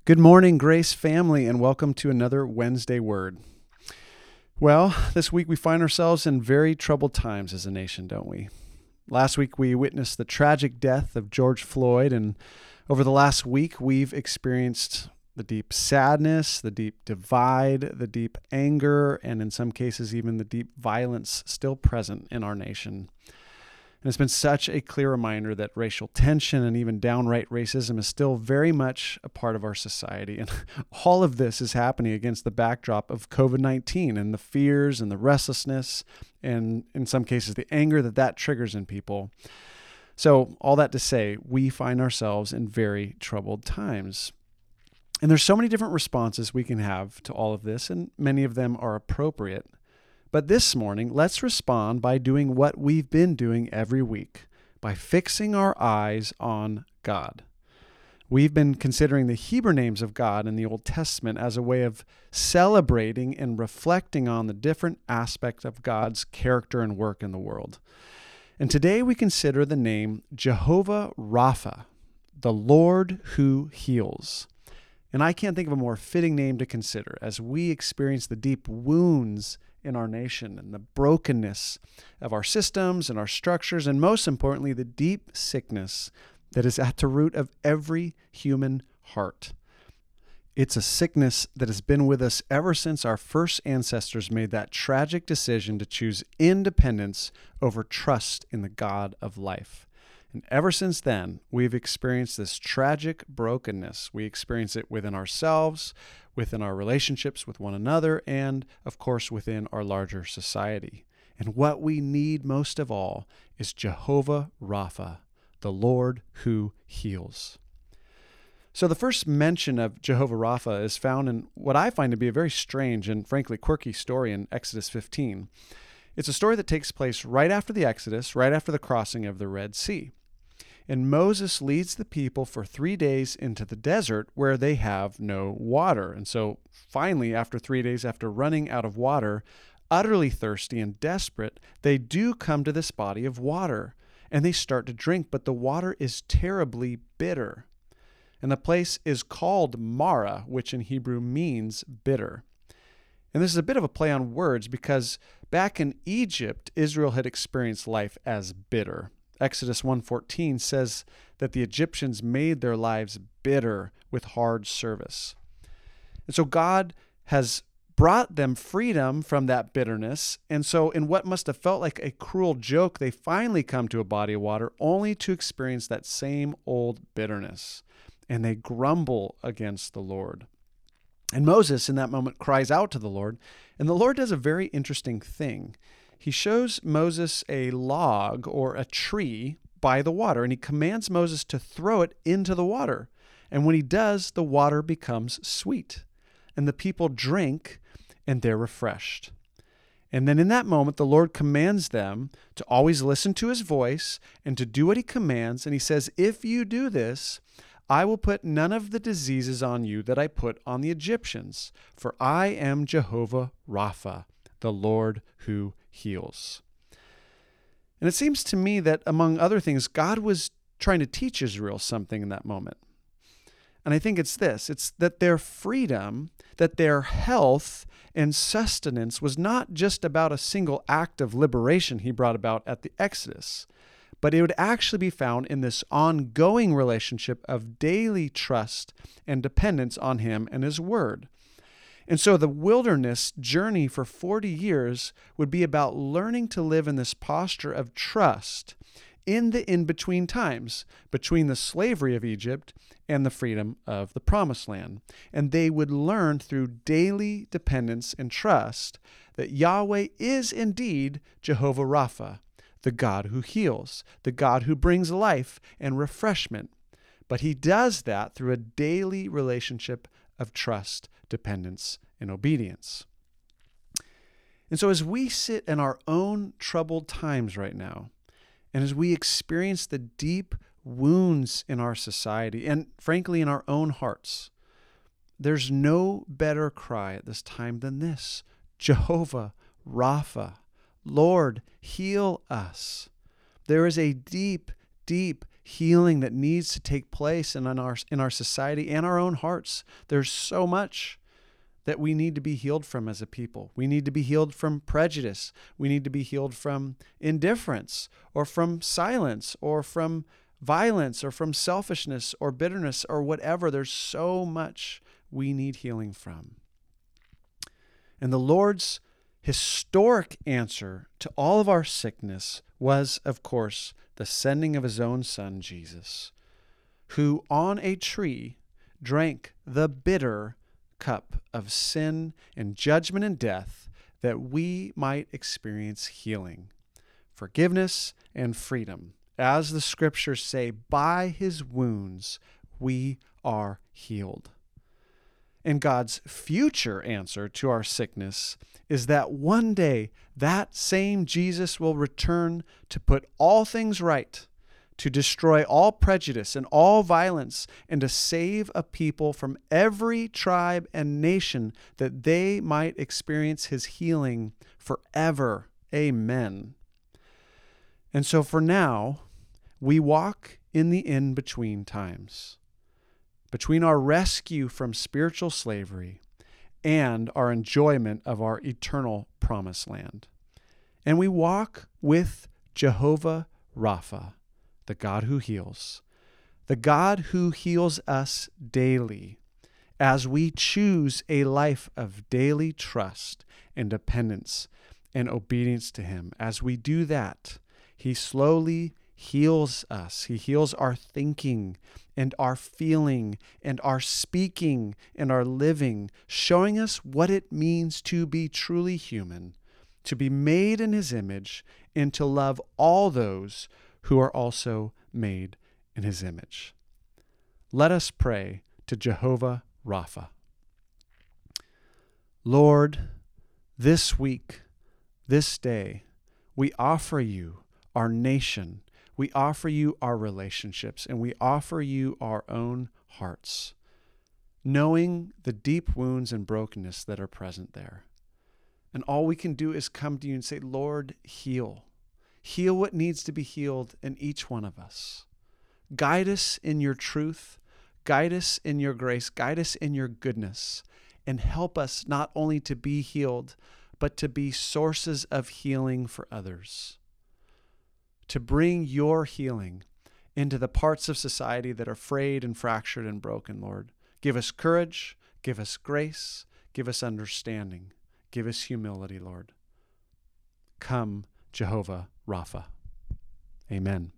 Good morning, Grace family, and welcome to another Wednesday Word. Well, this week we find ourselves in very troubled times as a nation, don't we? Last week we witnessed the tragic death of George Floyd, and over the last week we've experienced the deep sadness, the deep divide, the deep anger, and in some cases even the deep violence still present in our nation. And it's been such a clear reminder that racial tension and even downright racism is still very much a part of our society. And all of this is happening against the backdrop of COVID-19 and the fears and the restlessness and in some cases the anger that triggers in people. So all that to say, we find ourselves in very troubled times. And there's so many different responses we can have to all of this, and many of them are appropriate. But this morning, let's respond by doing what we've been doing every week, by fixing our eyes on God. We've been considering the Hebrew names of God in the Old Testament as a way of celebrating and reflecting on the different aspects of God's character and work in the world. And today we consider the name Jehovah Rapha, the Lord who heals. And I can't think of a more fitting name to consider as we experience the deep wounds in our nation and the brokenness of our systems and our structures, and most importantly, the deep sickness that is at the root of every human heart. It's a sickness that has been with us ever since our first ancestors made that tragic decision to choose independence over trust in the God of life. And ever since then, we've experienced this tragic brokenness. We experience it within ourselves, within our relationships with one another, and of course within our larger society. And what we need most of all is Jehovah Rapha, the Lord who heals. So the first mention of Jehovah Rapha is found in what I find to be a very strange and frankly quirky story in Exodus 15. It's a story that takes place right after the Exodus, right after the crossing of the Red Sea. And Moses leads the people for 3 days into the desert where they have no water. And so finally, after 3 days, after running out of water, utterly thirsty and desperate, they do come to this body of water and they start to drink, but the water is terribly bitter. And the place is called Mara, which in Hebrew means bitter. And this is a bit of a play on words because back in Egypt, Israel had experienced life as bitter. Exodus 1:14 says that the Egyptians made their lives bitter with hard service. And so God has brought them freedom from that bitterness. And so in what must have felt like a cruel joke, they finally come to a body of water only to experience that same old bitterness. And they grumble against the Lord. And Moses in that moment cries out to the Lord. And the Lord does a very interesting thing. He shows Moses a log or a tree by the water, and he commands Moses to throw it into the water. And when he does, the water becomes sweet, and the people drink, and they're refreshed. And then in that moment, the Lord commands them to always listen to his voice and to do what he commands. And he says, if you do this, I will put none of the diseases on you that I put on the Egyptians, for I am Jehovah Rapha, the Lord who heals. And it seems to me that, among other things, God was trying to teach Israel something in that moment. And I think it's this. It's that their freedom, that their health and sustenance was not just about a single act of liberation he brought about at the Exodus, but it would actually be found in this ongoing relationship of daily trust and dependence on him and his word. And so the wilderness journey for 40 years would be about learning to live in this posture of trust in the in-between times between the slavery of Egypt and the freedom of the Promised Land. And they would learn through daily dependence and trust that Yahweh is indeed Jehovah Rapha, the God who heals, the God who brings life and refreshment. But he does that through a daily relationship of trust, dependence, and obedience. And so as we sit in our own troubled times right now, and as we experience the deep wounds in our society, and frankly in our own hearts, there's no better cry at this time than this: Jehovah Rapha, Lord, heal us. There is a deep, deep healing that needs to take place in our society and our own hearts. There's so much that we need to be healed from as a people. We need to be healed from prejudice. We need to be healed from indifference or from silence or from violence or from selfishness or bitterness or whatever. There's so much we need healing from. And the Lord's historic answer to all of our sickness was, of course, the sending of his own son, Jesus, who on a tree drank the bitter cup of sin and judgment and death that we might experience healing, forgiveness, and freedom. As the scriptures say, by his wounds we are healed. And God's future answer to our sickness is that one day that same Jesus will return to put all things right, to destroy all prejudice and all violence, and to save a people from every tribe and nation that they might experience his healing forever. Amen. And so for now, we walk in the in-between times, between our rescue from spiritual slavery and our enjoyment of our eternal promised land. And we walk with Jehovah Rapha, the God who heals, the God who heals us daily as we choose a life of daily trust and dependence and obedience to him. As we do that, he slowly heals us. He heals our thinking and our feeling and our speaking and our living, showing us what it means to be truly human, to be made in his image, and to love all those who are also made in his image. Let us pray to Jehovah Rapha. Lord, this week, this day, we offer you our nation, we offer you our relationships, and we offer you our own hearts, knowing the deep wounds and brokenness that are present there. And all we can do is come to you and say, Lord, heal. Heal what needs to be healed in each one of us. Guide us in your truth. Guide us in your grace. Guide us in your goodness. And help us not only to be healed, but to be sources of healing for others. To bring your healing into the parts of society that are frayed and fractured and broken, Lord. Give us courage. Give us grace. Give us understanding. Give us humility, Lord. Come, Jehovah Rapha. Amen.